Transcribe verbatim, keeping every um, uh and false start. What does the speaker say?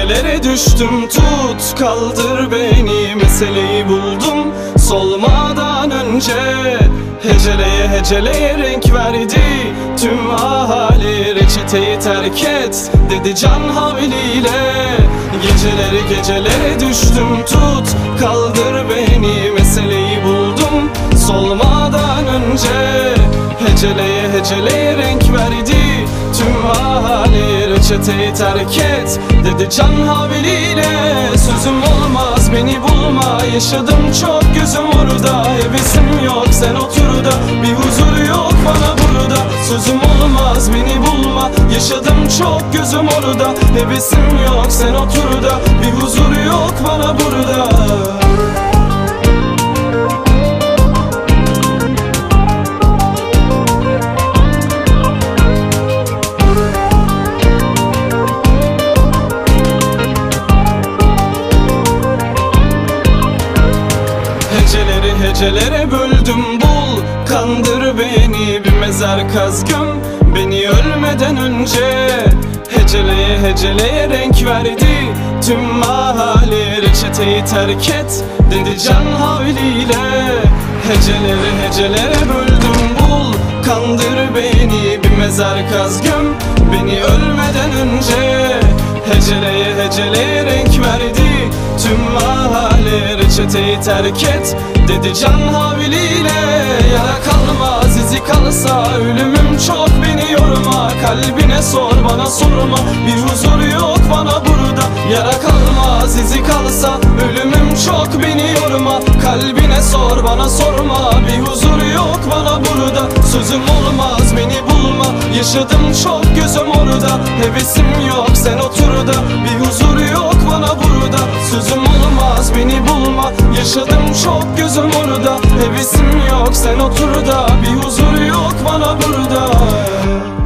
gecelere düştüm, tut kaldır beni, meseleyi buldum solmadan önce. Heceleye heceleye renk verdi tüm ahali, reçeteyi terk et dedi can havliyle. Geceleri gecelere düştüm, tut kaldır beni, meseleyi buldum solmadan önce. Heceleye heceleye renk verdi tüm ahali, reçeteyi terk et dedi can havliyle. Sözüm olmaz beni bulma, yaşadım çok gözüm orada. Hevesim yok sen otur da, bir huzur yok bana burada. Sözüm olmaz beni bulma, yaşadım çok gözüm orada. Hevesim yok sen otur da, bir huzur yok bana burada. Heceleri hecelere böldüm, bul kandır beni, bir mezar kaz göm beni ölmeden önce. Heceleye heceleye renk verdi tüm mahali, reçeteyi terk et dedi can havliyle. Heceleri hecelere böldüm, bul kandır beni, bir mezar kaz göm beni ölmeden önce. Heceleye heceleye renk verdi tüm mahali, reçeteyi terk et dedi can havliyle. Yara kalmaz izi kalsa, ölümüm çok beni yorma. Kalbine sor bana sorma, bir huzur yok bana burada. Yara kalmaz izi kalsa, ölümüm çok beni yorma. Kalbine sor bana sorma, bir huzur yok bana burada. Sözüm olmaz beni bulma, yaşadım çok gözüm orada. Hevesim yok sen otur da, bir huzur yok bana burada. Sözüm olmaz beni bulma, yaşadım çok gözüm orada. Hevesim yok sen otur da, bir huzur yok bana burada.